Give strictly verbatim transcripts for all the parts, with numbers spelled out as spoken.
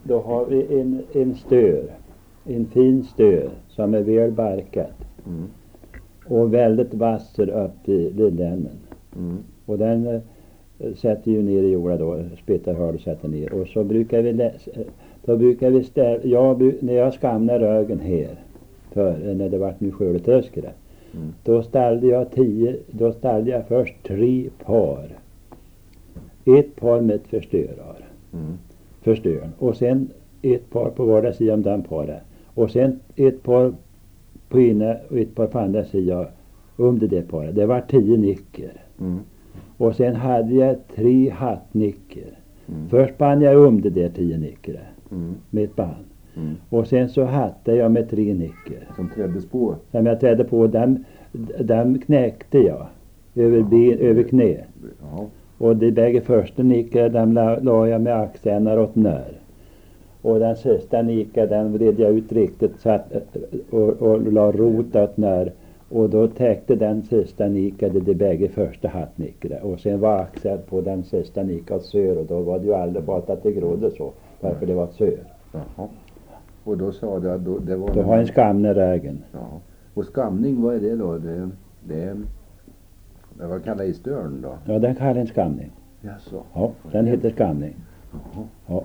då har vi en, en stör. En fin stör som är väl barkad. Mm. Och väldigt vasser upp i lilllännen. Mm. Och den eh, sätter ju ner i jorden då. Spittar hål och sätter ner. Och så brukar vi läsa. Då brukar vi ställa. Jag, när jag skamnar rögen här. För när det vart nu skördetröskare. Mm. Då ställde jag tio. Då ställde jag först tre par. Ett par med förstörar. Mm. Förstören. Och sen ett par på vardera sidan om den paret. Och sen ett par på ena och ett par på andra sidan om det där paret. Det var tio nicker. Mm. Och sen hade jag tre hattnicker. Mm. Först band jag om det där tio nicker. Mm. Med ett band. Mm. Och sen så hattade jag med tre nicker. Som träddes på. Som jag trädde på, den, den knäckte jag. Över, ben, över knä. Ja. Och de bägge första nickar, den la, la jag med axlarna åt när. Och den sista nika, den vred jag ut riktigt så att, och, och la rot åt när. Och då täckte den sista nika de, de bägge första hattnickarna. Och sen var axeln på den sista nika åt sör. Och då var det ju aldrig bara att det grodde så. Varför det var ett sör. Jaha. Och då sa du att då, det var... Då har en skamne rögen. Ja. Och skamning, vad är det då? Det, det, det var kallat i störn då? Ja, den kallar en skamning. Jaså. Ja, den heter skamning. Jaha. Ja.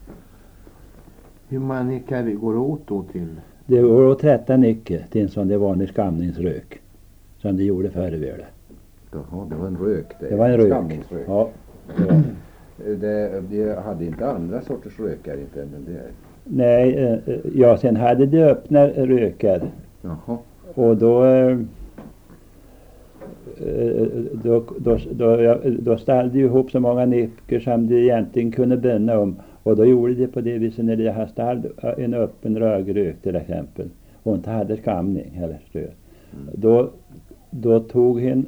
Hur många nickar går det åt då till? Det går åt tretton nicke till en sån där vanlig skamningsrök. Som de gjorde förr i världen. Jaha, det var en rök. Det, Det var en rök. Skamningsrök. Ja, det var. Det, det hade inte andra sorters rökar inte, men det... Nej, eh, ja sen hade de öppna rökar. Jaha. Och då, eh, då, då, då, ja, då ställde ju ihop så många nickor som de egentligen kunde bönna om. Och då gjorde de på det viset när de hade ställt en öppen rögrök till exempel. Och inte hade skamning eller stöd. Mm. Då, då tog en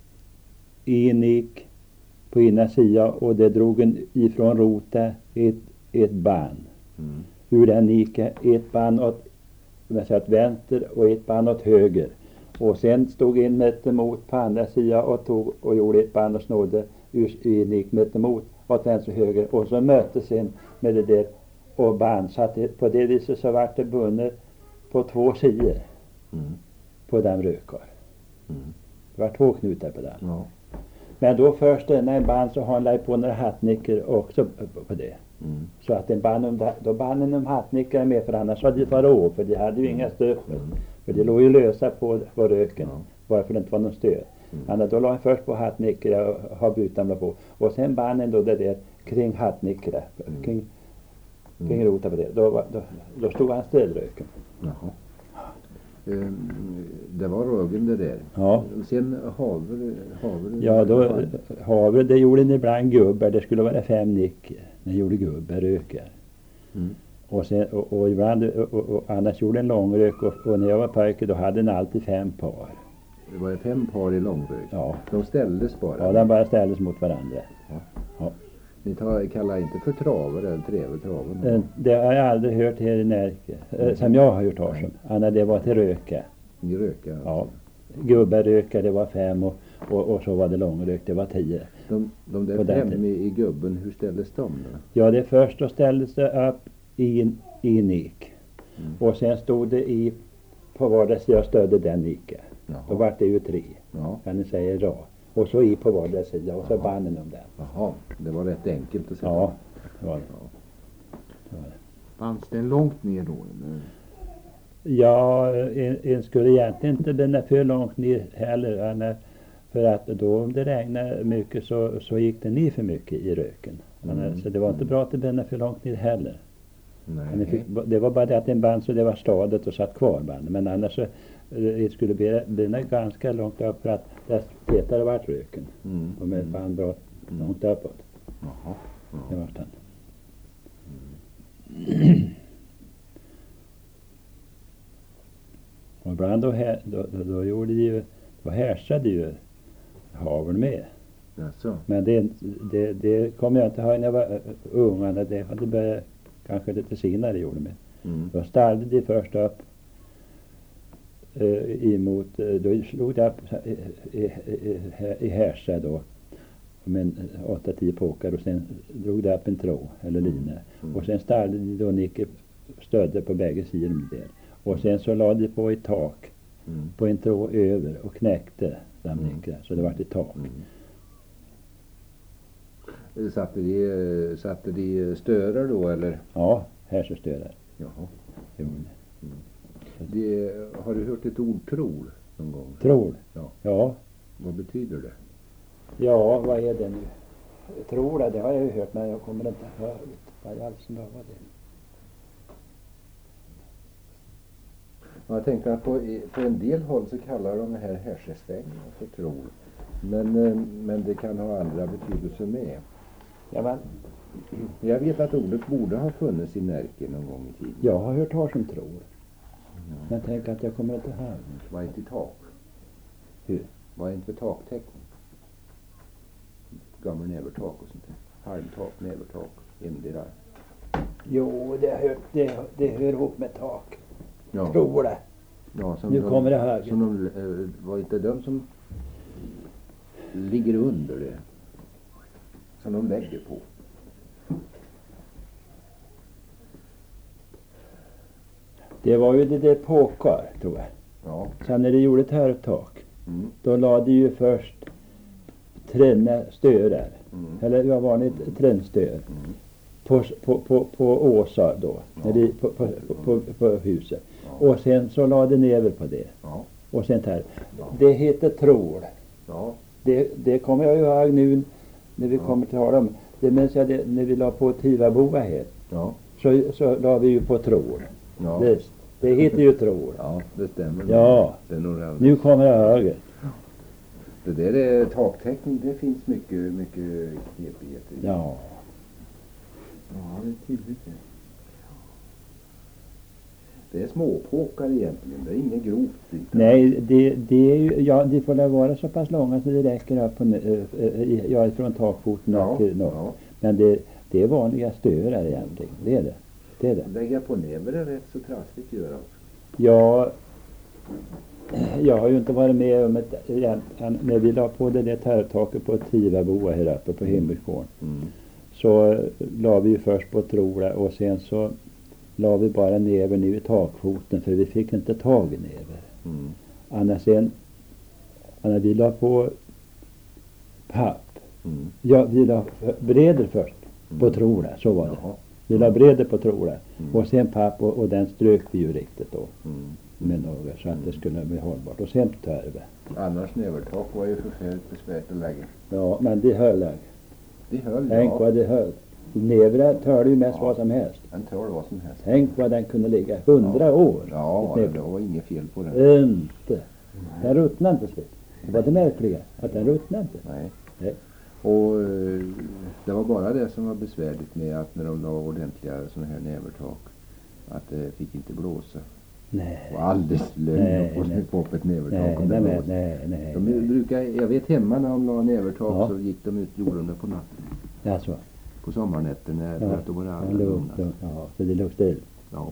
en nick på ena sidan och det drog en ifrån rota ett, ett band. Mm. Ur den gick ett band åt, åt vänster och ett band åt höger. Och sen stod en mitt emot på andra sidan och tog och gjorde ett band och snodde ur en gick mitt emot åt vänster och höger. Och så möttes en med det där och band. Så att det, på det viset så var det bundet på två sidor Mm. på den rökar. Mm. Det var två knutar på den. Ja. Men då först när en band så han la på några hattnickor också på, på det. Mm. Så att en band om, då banden om hattnickar med för annars hade det varit å, för de hade ju inga stöd. Mm. För de låg ju lösa på, på röken. Ja. Varför det inte var någon stöd. Mm. Men då la han först på hattnickor och har butamla på. Och sen banden då det där kring hattnickor. Mm. Kring, Mm. kring rota på det. Då, var- då, då stod han still röken. Jaha. Ehm, det var rögen det där. Ja. Sen havre, havre. Ja, då havre, det gjorde en ibland gubbar. Det skulle vara fem nickor. När jag gjorde gubbar, rökar. Mm. Och, sen, och, och ibland, och, och, och annars gjorde en långrök. Och, och när jag var pojke då hade den alltid fem par. Det var fem par i långrök. Ja. De ställdes bara. Ja, den bara ställdes mot varandra. Ja. Ja. Ni tar, kallar inte för travare eller trevetraven? Eh, Det har jag aldrig hört här i Närke. Eh, Som jag har gjort talas om. Anna, det var till röka. Ni rökar? Ja. Gubbarökar det var fem och, och, och så var det långrök det var tio. De, de där På den fem tiden. i, i gubben, hur ställdes de då? Ja, det först då ställdes det upp i en i en nik. Mm. Och sen stod det i på vardera sida stödde den niken. Då Jaha. var det ju tre. Ja. Kan ni säga då. Och så i på vardera sida och så Jaha. banden om den. Jaha, det var rätt enkelt att säga. Ja, det var det. Ja. Det var det. Fanns den långt ner då? Eller? Ja, en, en skulle egentligen inte bända för långt ner heller. Anna, för att då om det regnade mycket så, så gick det ner för mycket i röken. Anna, Mm. Så det var inte bra att det bända för långt ner heller. Men det, Nej. fick, det var bara det att en band så det var stadigt och satt kvar band. Men annars så eh, det skulle bli bända ganska långt upp för att det tätare vart röken. Mm. Och med ett band bra långt uppåt. Jaha. Det Ja. var den. Och ibland då, här, då, då, då gjorde de ju, då härsade ju haveln med. Jaså? Men det, det, det kommer jag inte ihåg när jag var uh, ung. eller Det hade börjat kanske lite senare gjorde med. Mm. Då ställde de först upp uh, emot, uh, då slog de upp uh, i, i, i, i härsa då. med åtta tio påkar och sen drog det upp en tråd eller lina. Mm. Och sen ställde de då Nicke stödde på bägge sidor där. Och sen så lade de på ett tak Mm. på en tråd över och knäckte den Mm. Nicke. Så det var ett tak. Mm. Satte de, satte de störar då eller? Ja, här så stöder. Jaha. Jo. Det, har du hört ett ord tror någon gång? Tror. Ja. Ja. Vad betyder det? Ja, vad är det nu? Tror det, det har jag ju hört men jag kommer inte ihåg vad i all sin dar var det. Jag tänkte att på, på en del håll så kallar de här härsestängerna för tror. Men, eh, men det kan ha andra betydelser med. Ja, men Jag vet att ordet borde ha funnits i Närke någon gång i tiden. jag har hört talas om tror. Men tänk att jag kommer inte ihåg. Var inte tak? Hur? Var inte taktäckning? Gammal nävertak och sånt där. Halmtak, nävertak, endera. Jo, det hör, det, det hör ihop med tak. Ja. Tror det. Ja, som Nu de, kommer det här. Som de, eh, var inte de som ligger under det? Som de lägger på. Det var ju det där påkar, tror jag. Ja. Sen när de gjorde ett hörtak, Mm. då lade de ju först tränna störar. Mm. Eller vad var det? Tränstör. Mm. På, på, på, på åsar då. Ja. När de, på, på, på, på, på huset. Ja. Och sen så lade de never på det. Ja. Och sen här. Det heter tror. Ja. Det, det kommer jag ihåg nu när vi Ja. kommer till dem. Det minns jag det, när vi la på Tivaboa här. Ja. Så, så la vi ju på tror. Ja. Visst. Det heter ju tror. Ja, det stämmer. Ja. Det, är nog rätt. Nu kommer jag ihåg. Det där är taktäckning. Det finns mycket, mycket knepigheter i. Ja. Ja, det är tydligt det. Det är småpåkar egentligen. Det är inget grovt. Inte. Nej, det, det är ju, ja, det får väl vara så pass långa så det räcker upp på, äh, äh, ja, från takfoten Ja, upp till norr. ja. Men det, det är vanliga störar egentligen. Det är det. Det är det. Lägga på näver är rätt så trassligt att göra. Ja, jag har ju inte varit med om ett, egentligen, när vi la på det där törtaket på Tivaboa här uppe på Himmelsgården. Mm. Så la vi ju först på trola och sen så la vi bara näver nu i takfoten för vi fick inte tag i näver. Mm. Annars sen, när vi la på papp, Mm. ja vi la breder först på Mm. trola, så var det. Jaha. Vi la breder på trola Mm. och sen papp och, och den strök vi ju riktigt då Mm. med några så att det skulle bli hållbart och sen törve. Annars nävertak var ju förfärligt besvärt att lägga. Ja, men det höll jag. Det höll Tänk ja. vad det höll. Nävra törde ju mest Ja. vad som helst. Den tål vad som helst. Tänk vad den kunde ligga. Hundra år. Ja, Ett det näver. var inget fel på den. Inte. Den ruttnade inte slut. Det var det märkliga. Att den ruttnade inte. Nej. Nej. Och eh, det var bara det som var besvärligt med att när de la ordentliga sådana här nävertak. Att det fick inte blåsa. Nej. Och alldeles lögn Nej, att nej. få upp ett nävertak Nej, om det nej, blåste. nej, nej. De nej. brukar, jag vet hemma när de la nävertak Ja. så gick de ut jorden på natten. Alltså. På sommarnätten när Ja. för att då var det Ja, allra lugnt, lugnast. lugnt. Ja, så det låg still. Ja.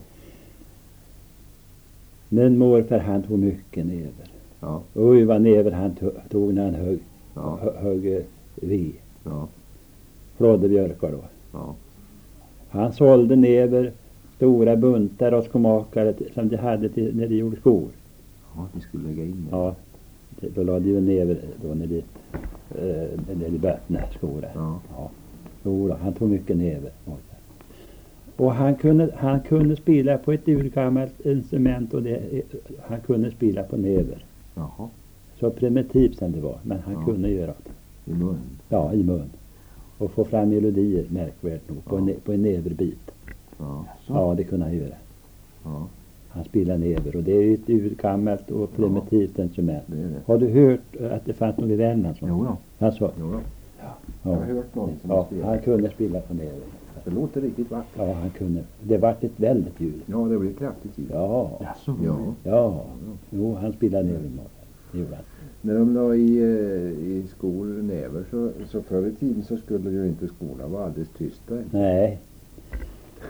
Men morfar han tog mycket näver. Ja. Oj vad näver han to- tog när han högg, Ja. hö- högg eh, ved. Ja. Flådebjörkar då. Ja. Han sålde näver, stora buntar och skomakare till- som de hade till, när de gjorde skor. Ja, ni skulle lägga in det. Ja, det- då lade de ju näver då när de, eh, när de bötnade skor. Ja. Ja. Jo då, han tog mycket näver. morfar. Och han kunde, han kunde spela på ett urgammalt instrument och det, han kunde spela på näver. Jaha. Så primitivt som det var, men han Ja. kunde göra det. I mun. Ja, i mun. Och få fram melodier, märkvärt nog, på, Ja. en, ne- på en näverbit. Ja. Ja, det kunde han göra. Ja. Han spelar näver och det är ju ett urgammalt och primitivt instrument. Det är det. Har du hört att det fanns något i Värmland som? Jo då. Alltså, Jo då. ja. Jag har hört någon som Ja, spelar. han kunde spela på näver. Det låter riktigt vackert. Ja, han kunde. Det vart ett väldigt ljud. Ja, det blir kraftigt ljud. Ja, Jaså, Ja. ja. Jo, han spelade näver. Det gjorde han. När de la i, eh, i skor näver så, så förr i tiden så skulle ju inte skorna vara alldeles tysta. Nej.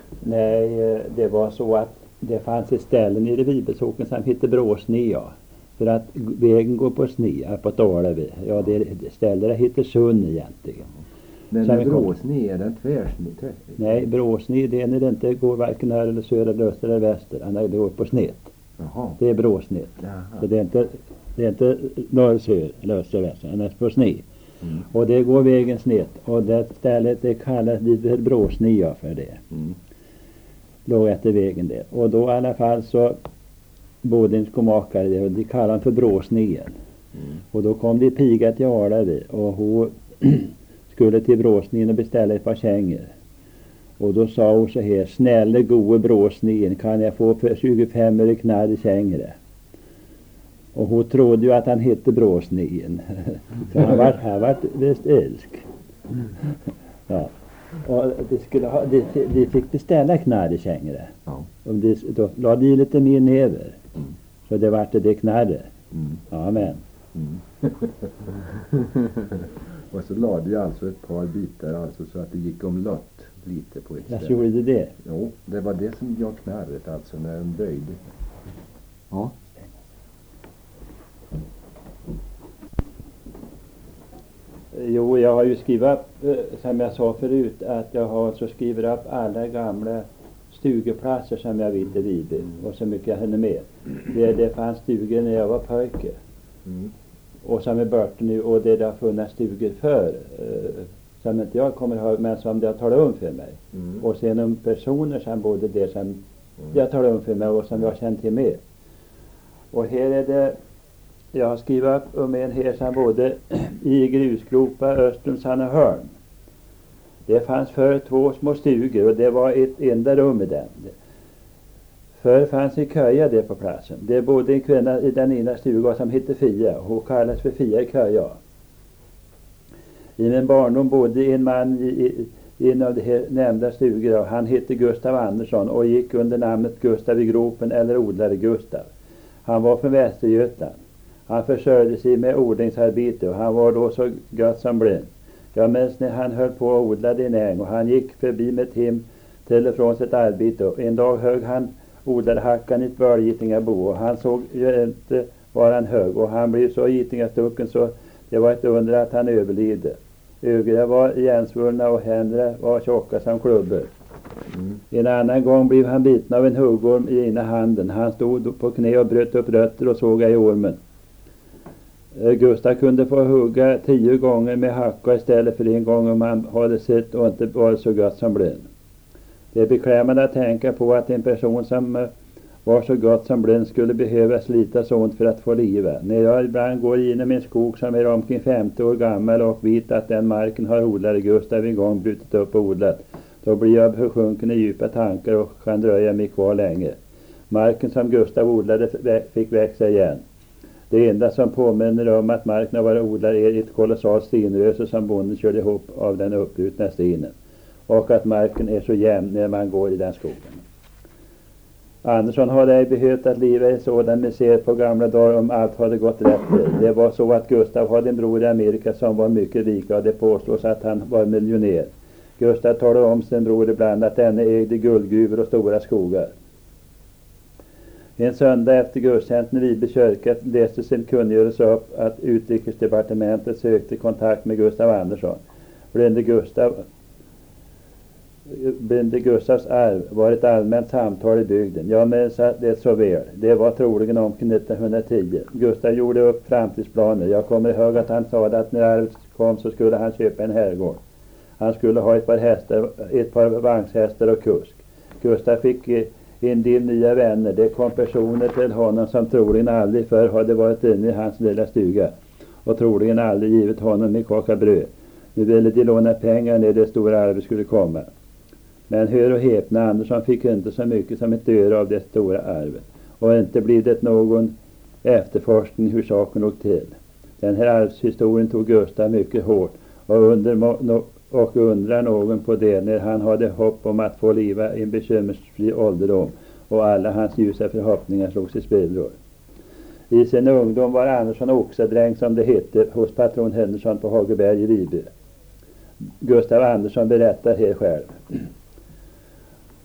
Nej, eh, det var så att det fanns ett ställe nere i Bibelsocken som hette Bråsnea. För att vägen går på sne, på Dalavi. Ja, det stället heter Sunn egentligen. Men Sen med vi kom- bråsne är den tvärsne? Tvär, Nej, bråsne det är när det inte går varken här eller söder eller öster eller väster. Han det går på snett. Jaha. Det är bråsnett. Jaha. Så det är inte, det är inte norr, söder eller öster eller väster. Han är på sne. Mm. Och det går vägen snett. Och det stället det kallas vi för bråsne ja, för det. Mm. Låg efter vägen där. Och då i alla fall så bodde en skomakare där och de kallade han för bråsnien. Mm. Och då kom det piga till Alavi och hon skulle till bråsnien och beställa ett par kängor. Och då sa hon så här: snälla gode bråsnien, kan jag få för tjugofem eller knall i kängor? Och hon trodde ju att han hette bråsnien. Så han var, han var visst älsk. Ja. Och de, skulle ha, de, de fick beställa knall i kängor. Ja. Och de, då la de lite mer never. Mm. Så det vart det knarre. Mm. Amen. Mm. Och så lade jag alltså ett par bitar alltså så att det gick omlott lite på ett Jag ställe. gjorde det. Jo, det var det som jag knarret alltså när den böjde. Ja. Jo, jag har ju skrivit upp, eh, som jag sa förut, att jag har så skrivit upp alla gamla stugeplatser som jag vet i Viby och så mycket jag hinner med. Det, det fanns stugor när jag var pojke Mm. och som är borta nu, och det har funnits stugor för eh, som inte jag kommer ihåg, men som det har talat om för mig. Mm. Och sen om personer som bodde där som det har talat om för mig och som jag känner till med. Och här är det, jag har skrivit upp om en här som bodde i Grusgropa öster om Sannehörn. Det fanns för två små stugor och det var ett enda rum i den. Förr fanns en köja där på platsen. Det bodde en kvinna i den ena stugan som hette Fia. Hon kallas för Fia i köja. I min barndom bodde en man i, i, i en av de här nämnda stugorna. Han hette Gustav Andersson och gick under namnet Gustav i gropen eller odlare Gustav. Han var från Västergötland. Han försörjde sig med odlingsarbete och han var då så gott som blind. Jag minns när han höll på och odlade en äng och han gick förbi med tim till och från sitt arbete. Och en dag högg han odlade hackan i ett völgetingabo och han såg ju inte var han högg och han blev så getingastucken så det var ett under att han överlevde. Ögonen var igensvullna och händerna var tjocka som klubbor. Mm. En annan gång blev han biten av en huggorm i ena handen. Han stod på knä och bröt upp rötter och såg i ormen. Gustav kunde få hugga tio gånger med hacka istället för en gång om han hade sett och inte varit så gott som blind. Det är beklämmande att tänka på att en person som var så gott som blind skulle behöva slita sånt för att få leva. När jag ibland går igenom en skog som är omkring femtio år gammal och vet att den marken har odlare Gustav en gång brutit upp och odlat, då blir jag besjunken i djupa tankar och kan dröja mig kvar länge. Marken som Gustav odlade fick växa igen. Det enda som påminner om att marken har varit odlad är ett kolossalt stenröse som bonden körde ihop av den uppbrutna stenen. Och att marken är så jämn när man går i den skogen. Andersson hade ej behövt att leva i sådan misär på gamla dagar om allt hade gått rätt till. Det var så att Gustav hade en bror i Amerika som var mycket rik och det påstås att han var miljonär. Gustav talade om sin bror ibland att denne ägde guldgruvor och stora skogar. En söndag efter gudstjänsten i Viby kyrka lästes en kungörelse upp att utrikesdepartementet sökte kontakt med Gustav Andersson. Blinde Gustav Blinde Gustavs arv var ett allmänt samtal i bygden. Jag minns det så väl. Det var troligen omkring nittonhundratio. Gustav gjorde upp framtidsplaner. Jag kommer ihåg att han sa att när arvet kom så skulle han köpa en herrgård. Han skulle ha ett par hästar, ett par vagnshästar och kusk. Gustav fick en del nya vänner. Det kom personer till honom som troligen aldrig förr hade varit inne i hans lilla stuga. Och troligen aldrig givit honom en kaka bröd. Nu ville de låna pengar när det stora arvet skulle komma. Men hör och häpna, Andersson fick inte så mycket som ett öre av det stora arvet. Och inte blev det någon efterforskning hur saken låg till. Den här arvshistorien tog Gustav mycket hårt. Och, under, och undrar någon på det när han hade hopp om att få leva i en bekymmersfri ålderdom. Och alla hans ljusa förhoppningar slogs i spillror. I sin ungdom var Andersson oxadräng som det hette hos patron Henderson på Hageberg i Viby. Gustav Andersson berättar här själv.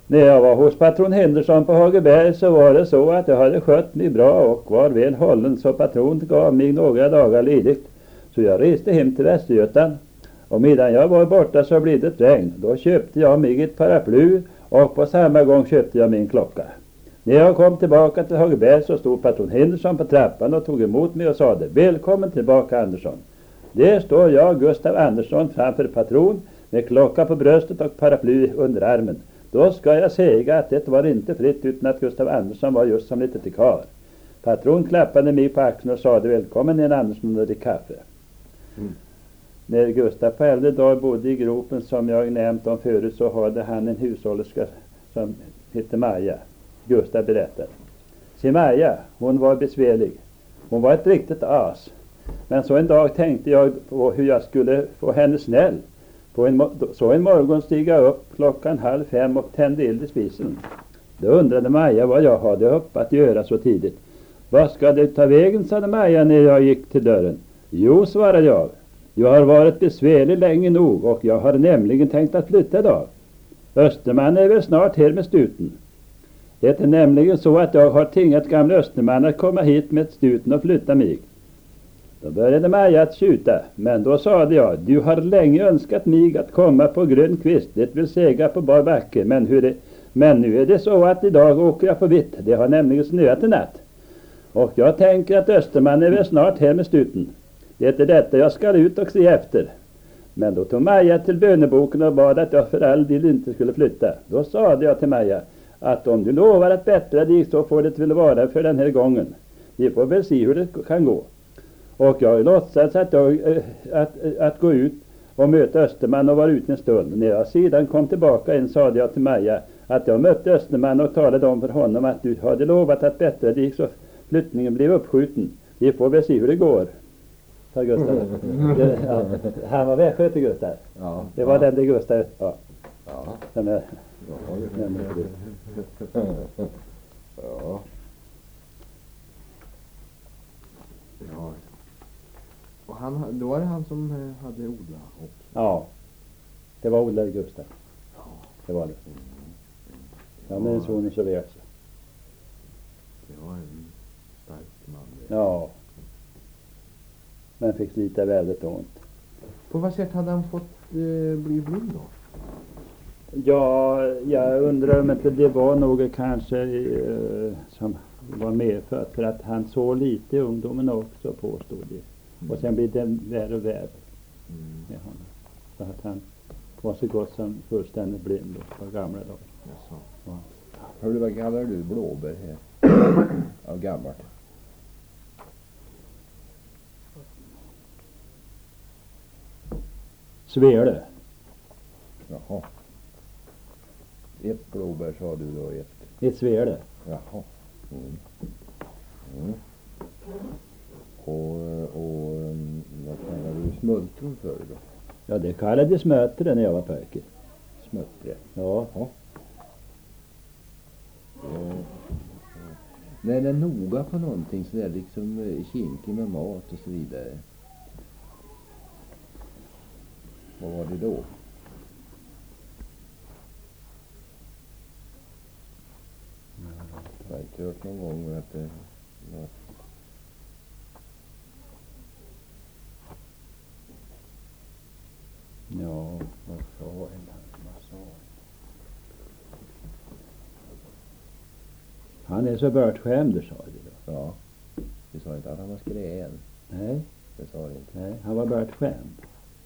När jag var hos patron Henderson på Hageberg så var det så att jag hade skött mig bra och var väl hållen, så patron gav mig några dagar ledigt. Så jag reste hem till Västergötland, och medan jag var borta så blev det ett regn. Då köpte jag mig ett paraply och på samma gång köpte jag min klocka. När jag kom tillbaka till Hageberg så stod patron Henderson på trappan och tog emot mig och sade: välkommen tillbaka Andersson. Där står jag, Gustav Andersson, framför patron med klocka på bröstet och paraply under armen. Då ska jag säga att det var inte fritt utan att Gustav Andersson var just som lite till kar. Patron klappade mig på axeln och sade: välkommen en Andersson och drick kaffe. Mm. När Gustav på äldre dag bodde i gropen som jag nämnt om förut, så hade han en hushållerska som hette Maja. Gustav berättar. Se Maja, hon var besvärlig. Hon var ett riktigt as. Men så en dag tänkte jag på hur jag skulle få henne snäll. På en, så en morgon stiga upp klockan halv fem och tände eld i spisen. Då undrade Maja vad jag hade upp att göra så tidigt. Vad ska det ta vägen, sade Maja när jag gick till dörren. Jo, svarade jag. Jag har varit besvärlig länge nog och jag har nämligen tänkt att flytta idag. Österman är väl snart här med stuten. Det är nämligen så att jag har tingat gamla Österman att komma hit med stuten och flytta mig. Då började Maja att tjuta, men då sade jag: du har länge önskat mig att komma på grön kvist, det vill säga på bar backe, men, hur det, men nu är det så att idag åker jag på vitt, det har nämligen snöat i natt. Och jag tänker att Österman är väl snart här med stuten. Det är detta jag ska ut och se efter. Men då tog Maja till böneboken och bad att jag för all del inte skulle flytta. Då sade jag till Maja att om du lovar att bättra dig så får det väl vara för den här gången. Vi får väl se hur det kan gå. Och jag låtsades att, jag, att, att gå ut och möta Österman och vara ute en stund. När jag sedan kom tillbaka en sade jag till Maja att jag mötte Österman och talade om för honom att du hade lovat att bättra dig så flyttningen blev uppskjuten. Vi får väl se hur det går. Sa Gustav. Det, ja, han var västgöte, Gustav. Ja. Det var Ja. den där Gustav. Ja. Ja. Den där. Ja. Ja. Ja. Och han, då var det han som eh, hade odlat också. Ja. Det var odlare Gustav. Ja. Det var det. Ja, men sonen så vet så. Det var en stark man. Det. Ja. Men fick slita väldigt ont. På vad sätt hade han fått eh, bli blind då? Ja, jag undrar om inte det var något kanske eh, som var medfött, för att han såg lite i ungdomen också, påstod det. Mm. Och sen blev det värre och värre Mm. med honom. Så att han var så gott som fullständigt blind då, på gamla dagar. Jaså. Ja. Hör du, vad kallar du blåbär här? Av gammalt. Svele. Jaha. Ett blåbär sa du då, ett. Ett svele. Jaha. Mm. Mm. Och, och um, vad kallar du smultron för då? Ja, det kallades smötre när jag var pojke. Smöttre. Ja. Ja. Eh, När den är noga på någonting så är det liksom eh, kinkig med mat och så vidare. Vad var det då? Jag har inte hört någon gång att det var... Ja, vad sa en vad sa en? Han är så bortskämd, sa de då. Ja, vi sa inte att han var skrän. Nej, Det sa det inte. nej, han var bortskämd.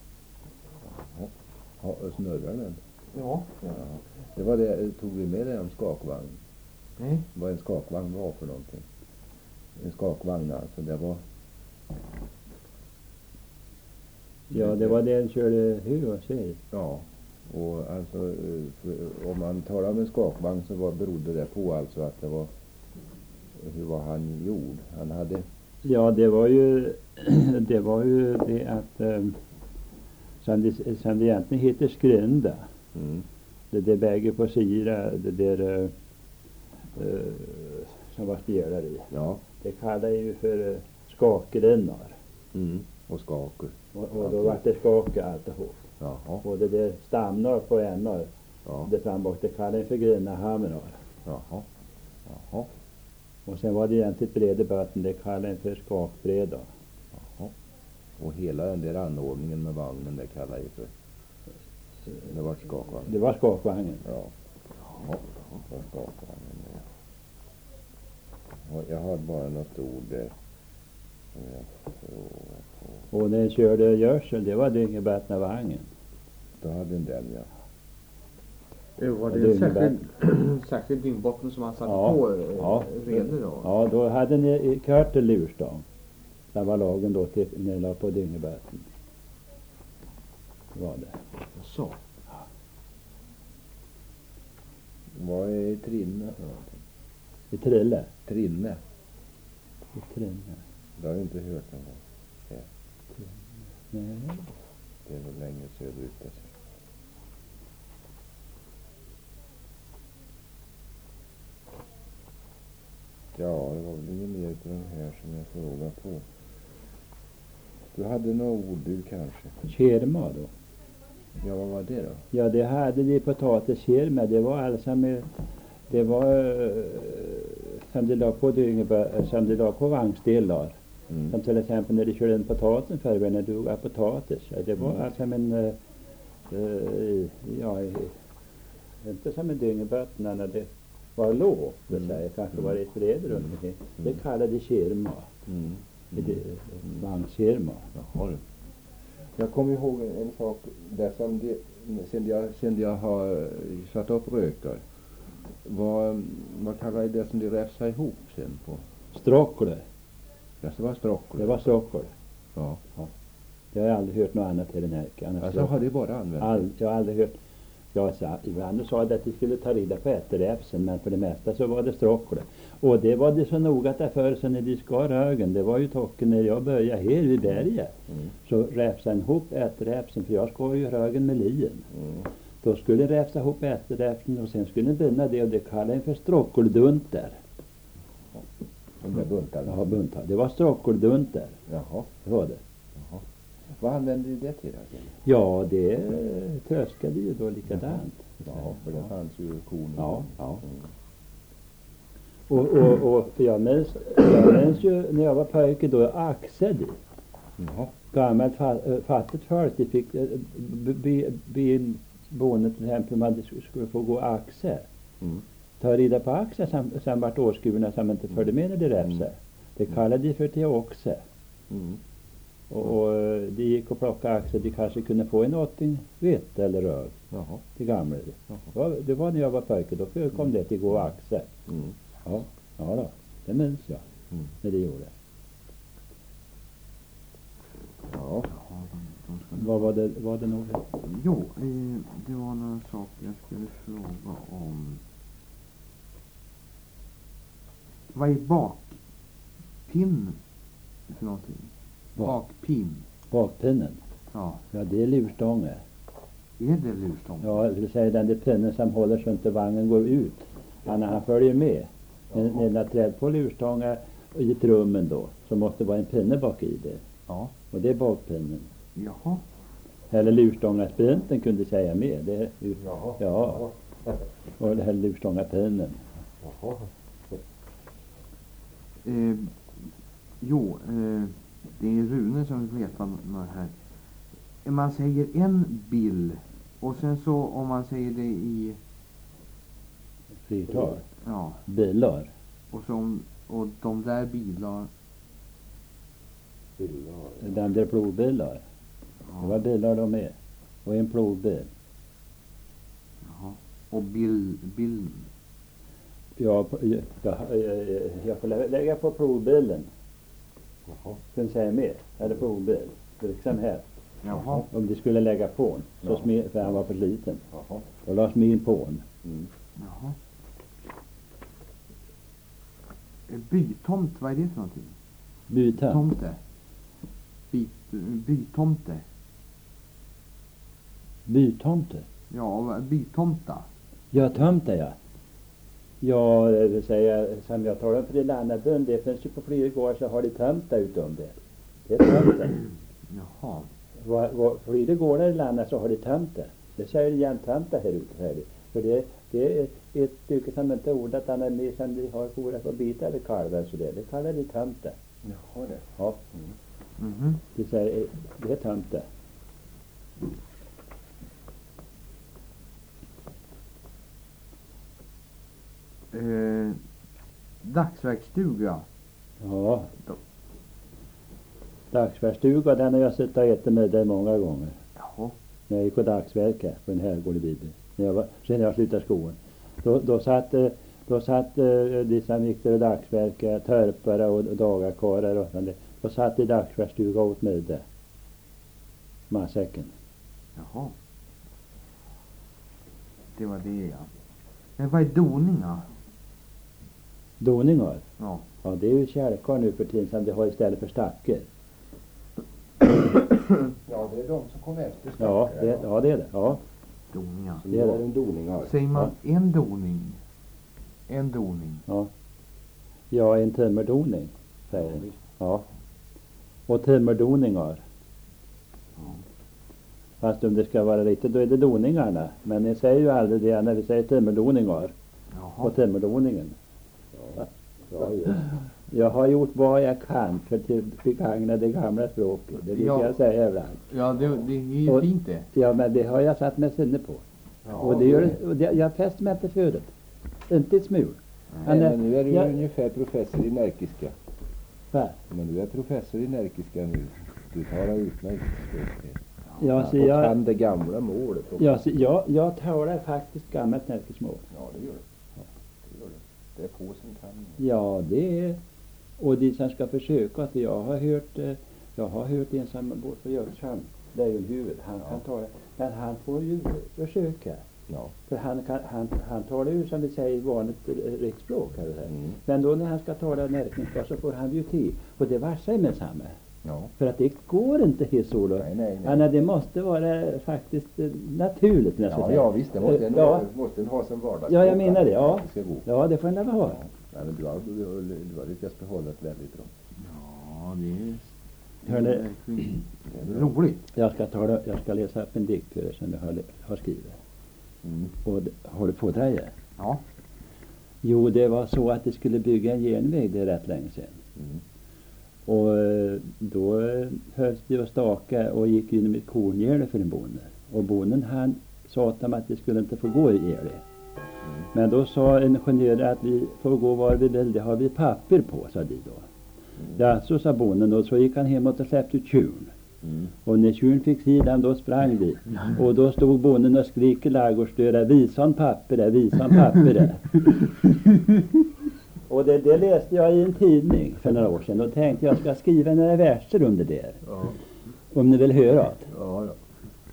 Ja, snurrar den? Ja. Ja. Det var det, tog vi med det om skakvagn? Nej. Vad en skakvagn var för någonting? En skakvagn alltså, det var... Ja, det var det han körde hur och tjej. Ja, och alltså eh, för, om man talar om en skakvagn så var, berodde det på alltså att det var... Hur var han gjord? Han hade... Ja, det var ju det var ju det att um, som, det, som det egentligen heter skrända. Mm. Det där bäger på syra, det där uh, uh, som var spelare i. Ja. Det kallar ju för uh, skakrennar. Mm. Och skaker. Och, och då var det skaka alltihop. Jaha. Och det där stamnar på änar Ja. Det fram bort, det kallade jag för Grinahamrar. Jaha. Jaha. Och sen var det egentligen breda böten, det kallade jag för skakbreda. Jaha. Och hela den där anordningen med vagnen, det kallar jag för... Det var skakvagn. Det var skakvagnen. Ja. Jaha. Det var skakvagnen. Ja. Och jag har bara något ord där. Som jag frågar på. Och när den körde görsel, det var Dyngebätnavagnen. Då hade den den, ja. Eh, Var Ja, det en Dyngebäck. särskild, särskild dyngbotten som han satte Ja, på eh, ja. redor då? Ja, då hade ni kört till lurstång. Det var lagen då till när ni la på Dyngebäten. Det var det. Så. Vad är trinne för någonting? I Trille. Trinne. I Trille. Det har jag inte hört någon gång. Ja. Nej. Det är nog längre söderut alltså. Ja, det var väl inget mer utav de här som jag frågade på. Du hade några ord du kanske? Kerma då. Ja, vad var det då? Ja, det hade de potatiskirma. Det var alltså med, det var eh, som de la på Dyngebä, som de la på vagnsdelar. Mm. Som till exempel när de körde in potatisen förr, när du var potatis. Ja, det var Mm. alltså en, eh, eh, ja, eh, inte som en Dyngeböten när det var lågt, det Mm. säger, kanske Mm. var det ett bred runt Mm. omkring. Mm. Det kallade de kirma. Mm. Det, Mm. vagnskirma. Jaha du. Jag kommer ihåg en, en sak där som de, sen jag, sen jag har eh, satt upp rökar. Vad, vad kallar jag det som de räfsar ihop sen på? Strockle. Ja, det var strockor. Det var strockle. Ja. Jag har aldrig hört något annat i den här. Annars Alltså har de bara använt All, jag har aldrig hört. Jag sa, ibland sa det att de skulle ta rida på ätteräfsen, men för det mesta så var det strockle. Och det var det så noga där förr, så när de skar högen, det var ju tocken när jag började här vid berget. Mm. Så räfsade en ihop ätteräfsen, för jag skar ju högen med lien. Mm. Då skulle räfsa ihop ätteräfsen och sen skulle binda det, och det kallade en för strockeldunter. De där buntarna. Ja, buntar. Det var strockeldunter. Jaha. Det var det. Jaha. Vad använde du det till då? Ja, det eh, tröskade ju då likadant. Ja, för det fanns ju korn. Ja, ja. Mm. Och, och, och jag minns, jag minns ju när jag var pojke då, axade. Jaha. Gammalt fa- äh, fattigt folk, de fick äh, be boende till exempel, man skulle få gå axe. Mm. Ta rida på axe som, som vart årskurna som inte följde med när de räfsade. Det kallade de för till oxe. Mm. Och, och äh, de gick och plockade axe, de kanske kunde få en åtting vitt eller röv. Jaha. Till gamla. Jaha. Det var, det var när jag var pojke, då kom det till gå axe. Mm. Ja, ja då, det minns jag Mm. när det gjorde. Ja. Ja, de, de ska... Vad var det, var det något? Jo, eh, det var några saker jag skulle fråga om. Vad är bakpinn för någonting? Bak. Bakpinn. Bakpinnen? Ja. Ja, det är lurstånge. Är det lurstång? Ja, det vill säga den där pinnen som håller så inte vagnen går ut. Han, han följer med. När, när den har trädd på lurstångar i trummen då, så måste det vara en pinne bak i det. Ja. Och det är bakpinnen. Jaha. Eller lurstångarsprinten kunde säga med. Det är ju, Jaha. ja, och det här lurstångarpinnen. Jaha. Eh, jo, eh, det är Rune som vill veta något här. Man säger en bill och sen så om man säger det i, Fyrtal. ja, Bilar. och så om, och de där bilar, Den där plogbilar. Det var ja, bilar de är. Och en plogbil. jaha. Och bill, bill, Ja, jag, jag, jag får lä- lägga på plogbilen. Jaha. Ska ni säga mer? Eller plogbil. Liksom här. jaha, Om de skulle lägga på en. Så Ja. smed, för han var för liten. Jaha. Då la smid på en. Mm. jaha. Eh, Bytomt, vad är det för någonting? Byta. Tomte. By, bytomte. Bytomte. Ja, vad- bytomta. Ja, tomte ja. Ja, det vill säga, som jag talade om för det Lannabön, det finns ju på flera gårdar så har de tomta utom det. Det är tomte. Jaha. Var, var, flera gårdar i landet så har de tomte. Det säger jämtanta här ute. Här. För det, det är ett stycke som inte är ordat han är med som de har korat och bitar eller kalvar. Så det, det kallar de tömte. Jaha det. Ja. Mm. Mhm. Det säger det är tömte. Eh, dagsverksstuga. Ja. Dagsverksstuga, den har jag suttit och ätit med dig många gånger. Jaha. När jag gick på dagsverka på en herrgård i Bibeln. När jag var, sen jag slutade skolan. Då, då satt, eh, då satt eh, de som gick till dagsverka, törpare och dagarkarar och sånt. Då satt i dagsverksstuga åt med det. Matsäcken. Jaha. Det var det ja. Men vad är doningar? Doningar. Ja. Ja, det är ju kärlkar nu för tiden som de har istället för stacker. Ja, det är de som kommer efter. Ja, det, ja, det är det. Ja. Doningar. Som det är har det. en doningar. Säger man en doning? En doning. Ja. Ja, en timmerdoning, säger de. Ja. Och timmerdoningar. Ja. Fast om det ska vara riktigt, då är det doningarna. Men ni säger ju aldrig det när vi säger timmerdoningar. Jaha. Och timmerdoningen. Ja. Ja, just. Jag har gjort vad jag kan för att begagna det gamla språket. Det brukar Ja. jag säga ibland. Ja, det, det är ju Och- fint det. Ja, men det har jag satt mig sinne på. Ja, och det gör, och det, jag fäster mig inte förut. Inte ett smul. Nej, Men, men nu är du jag- ju ungefär professor i närkiska. Va? Men du är professor i närkiska nu. Du talar utmärkt språk. Ja, så och jag, kan det gamla målet också. ja, så jag, jag talar faktiskt gammalt närkesmål. Ja, det gör det. Det gör det. Det är få som kan. Ja, det är... Och de som ska försöka, för jag har hört, eh, jag har hört en som bor på Göteborg, det är ju en huvud, han Ja. kan tala, men han får ju försöka. Ja. För han, kan, han, han talar ju som vi säger vanligt eh, riksspråk. Här, här. Mm. Men då när han ska tala närkesmål så får han ju tid. Och det var sig med samma. Ja. För att det går inte helt så då. Nej, nej, nej. Anna, det måste vara faktiskt eh, naturligt. när jag ska Ja, säga. ja, visst. Det måste en, Ja. måste en ha som vardagsspråk. Ja, jag menar det, ja. Det ska gå. Ja, det får en ha. Ja. Nej, men du har, du, har, du har lyckats behålla det väldigt bra. Ja, det är, det är Hörni. verkligen roligt. Jag ska, tala, jag ska läsa upp en dikt för er som jag har, har skrivit. Mm. Och d- har du fått det? Ja. Jo, det var så att det skulle bygga en järnväg, det är rätt länge sedan. Mm. Och eh, då eh, hölls det och staka och gick in med ett korngärde för en bonde. Och bonden han sa till dem att det skulle inte få gå i gärde. Mm. Men då sa ingenjören att vi får gå var vi vill, det har vi papper på, sa de då. Ja, så sa bonden, och så gick han hemåt och släppte ut tjuren. Mm. Och när tjuren fick sidan då sprang vi. Och då stod bonden och skrek i ladugårdsdörren, visan papper där, visan papper där. Och det, det läste jag i en tidning för några år sedan. Och tänkte jag ska skriva några verser under det. Ja. Om ni vill höra det. Ja, ja.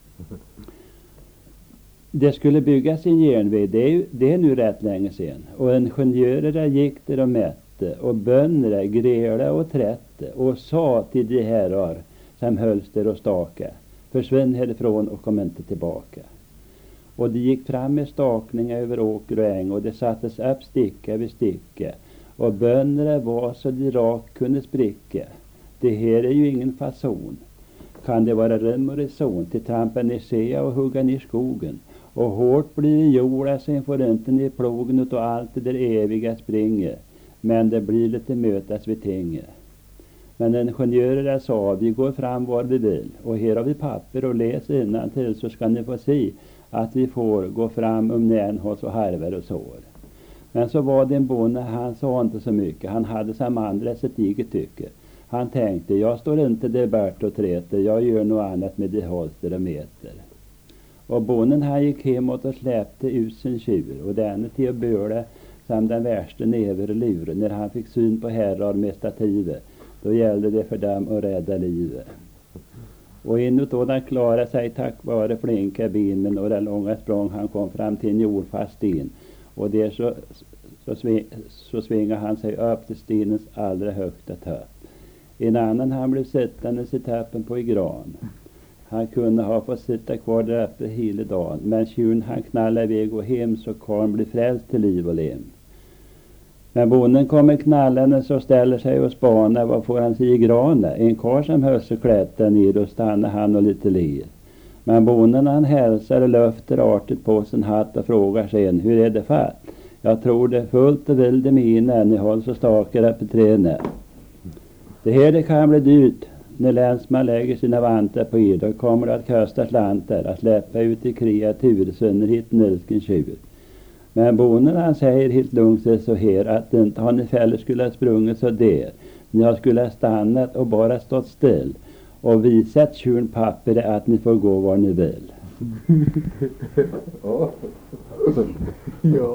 Det skulle byggas en järnväg, det är, ju, det är nu rätt länge sedan. Och ingenjörer gick där och mätte. Och bönder grälade och trätte. Och sa till de herrar som hölls där och staka, försvinn härifrån och kom inte tillbaka. Och de gick fram med stakningar över åker och äng, och det sattes upp sticka vid sticka. Och bönderna var så de rakt kunde spricka. Det här är ju ingen fason. Kan det vara rim och reson till trampa ner sea och hugga ner skogen? Och hårt blir det jorda, sen får inte ner plogen utav allt det där eviga springer. Men det blir lite mötas vid tinge. Men ingenjörer sa, vi går fram var vi vill. Och här har vi papper och läs innantill, så ska ni få se att vi får gå fram om nän har så harvar och sår. Men så var det en bonde, han sa inte så mycket. Han hade som andra sitt eget tycke. Han tänkte, jag står inte där bärt och träter, jag gör något annat med de holster och meter. Och bonden han gick hemåt och släppte ut sin tjur, och denne till att böla som den värsta never och lur. När han fick syn på herrar med stativet, då gällde det för dem att rädda livet. Och inåt den klarade sig tack vare flinka ben, med några långa språng han kom fram till en jordfast sten. Och där så, så, sving, så svingade han sig upp till stenens allra högsta topp. En annan han blev sittande i tappen på i gran. Han kunde ha fått sitta kvar där uppe hela dagen, men tjuren han knallade iväg och hem, så karln blev frälst till liv och lem. När bonden kommer knallande så ställer sig och spanar, vad får han sig i granen? En karl som höll sig klättra ner, och stannar han och lite ler. Men bonden han hälsar och löfter artigt på sin hatt och frågar sen, hur är det fatt? Jag tror det är fullt och vill det mina, ni håller så stakar på träna. Det här det kan bli dyrt. När länsman lägger sina vantar på er, då kommer det att kosta slantar att släppa ut i kreatur, synnerhet nilsken tjur. Men bonden han säger helt lugnt sig så här, att inte har ni fäller skulle ha sprungit så där. Ni har skulle ha stannat och bara stått still och visat tjurn papper att ni får gå var ni vill. Ja. Ja.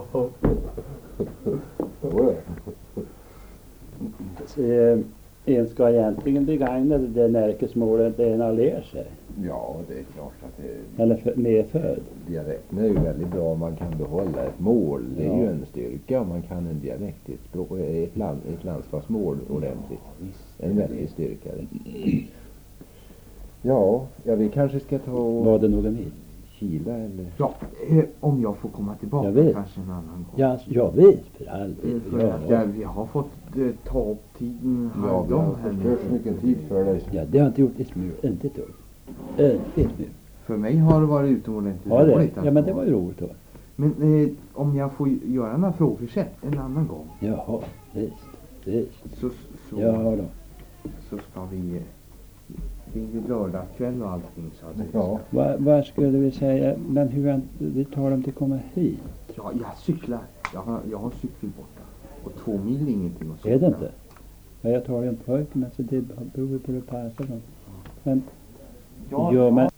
Så, eh, en ska egentligen begagna det där märkesmålet en har lärt sig. Ja, det är klart att det, Eller för, medfödd. dialekten är ju väldigt bra om man kan behålla ett mål. Det är Ja. ju en styrka om man kan en dialekt, ett, språk, ett, land, ett landskapsmål ordentligt. En väldig styrka. Det. Ja, ja, vi kanske ska ta och Var det något mer? kila eller... Ja, eh, om jag får komma tillbaka Jag vet. kanske en annan gång. Ja, jag vet för all Eh, del. För Ja, att jag, jag har fått eh, ta upp tiden Ja, vi har halvdom här förstört så nu. mycket tid för dig. ja, det har inte gjort ett smul. Inte ett dugg. Inte ett smul. För mig har det varit utomordentligt Ja, det, roligt. att ja, men få- det var ju roligt då. Men eh, om jag får göra några frågesätt en annan gång. Jaha, visst. Visst. Så, så, Ja då. så ska vi... Det är ju lördagskväll och allting så att Ja. Vad, vad skulle vi säga? Men hur han- vi tar dem till komma hit? Ja, jag cyklar. Jag har, jag har cykel borta. Och två mil är ingenting att cykla. Är det inte? Ja, jag tar ju en pojke, men så det beror på hur det passar dem. Men, Ja, ja, men